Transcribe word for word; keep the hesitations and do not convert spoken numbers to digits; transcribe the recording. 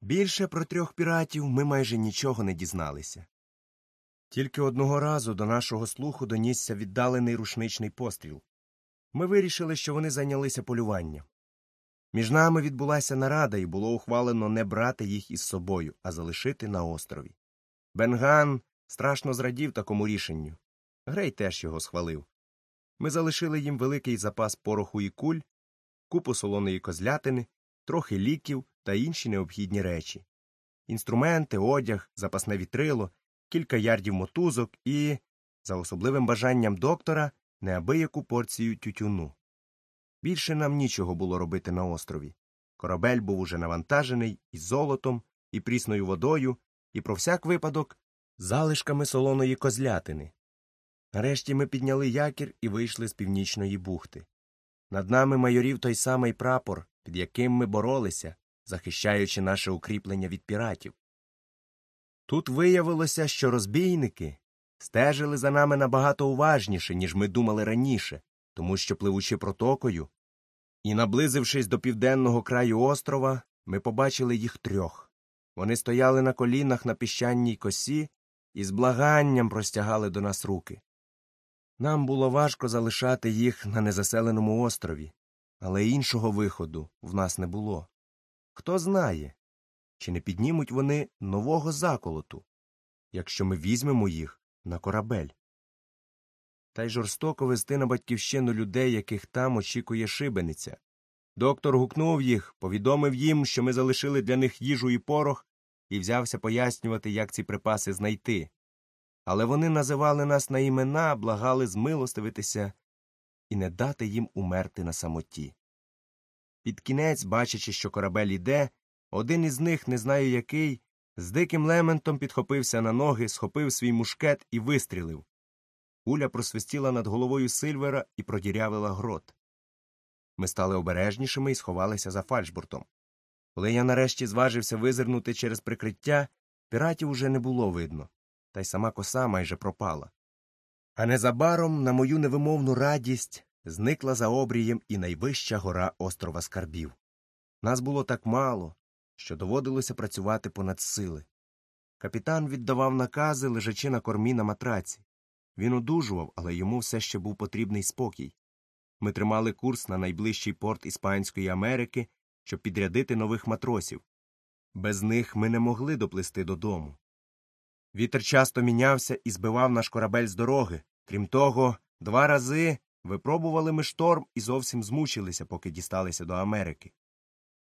Більше про трьох піратів ми майже нічого не дізналися. Тільки одного разу до нашого слуху донісся віддалений рушничний постріл. Ми вирішили, що вони зайнялися полюванням. Між нами відбулася нарада, і було ухвалено не брати їх із собою, а залишити на острові. Бен-Ганн страшно зрадів такому рішенню. Грей теж його схвалив. Ми залишили їм великий запас пороху і куль, купу солоної козлятини, трохи ліків та інші необхідні речі. Інструменти, одяг, запасне вітрило, кілька ярдів мотузок і, за особливим бажанням доктора, неабияку порцію тютюну. Більше нам нічого було робити на острові. Корабель був уже навантажений і золотом, і прісною водою, і про всяк випадок залишками солоної козлятини. Нарешті ми підняли якір і вийшли з північної бухти. Над нами майорів той самий прапор, під яким ми боролися, захищаючи наше укріплення від піратів. Тут виявилося, що розбійники стежили за нами набагато уважніше, ніж ми думали раніше, тому що, пливучи протокою і наблизившись до південного краю острова, ми побачили їх трьох. Вони стояли на колінах на піщаній косі і з благанням простягали до нас руки. Нам було важко залишати їх на незаселеному острові, але іншого виходу в нас не було. Хто знає, чи не піднімуть вони нового заколоту, якщо ми візьмемо їх на корабель. Та й жорстоко вести на батьківщину людей, яких там очікує шибениця. Доктор гукнув їх, повідомив їм, що ми залишили для них їжу і порох, і взявся пояснювати, як ці припаси знайти. Але вони називали нас на імена, благали змилостивитися і не дати їм умерти на самоті. Під кінець, бачачи, що корабель іде, один із них, не знаю який, з диким лементом підхопився на ноги, схопив свій мушкет і вистрілив. Куля просвистіла над головою Сильвера і продірявила грот. Ми стали обережнішими і сховалися за фальшбортом. Коли я нарешті зважився визирнути через прикриття, піратів уже не було видно, та й сама коса майже пропала. А незабаром, на мою невимовну радість, зникла за обрієм і найвища гора острова Скарбів. Нас було так мало, що доводилося працювати понад сили. Капітан віддавав накази, лежачи на кормі на матраці. Він одужував, але йому все ще був потрібний спокій. Ми тримали курс на найближчий порт Іспанської Америки, щоб підрядити нових матросів. Без них ми не могли доплисти додому. Вітер часто мінявся і збивав наш корабель з дороги. Крім того, два рази випробували ми шторм і зовсім змучилися, поки дісталися до Америки.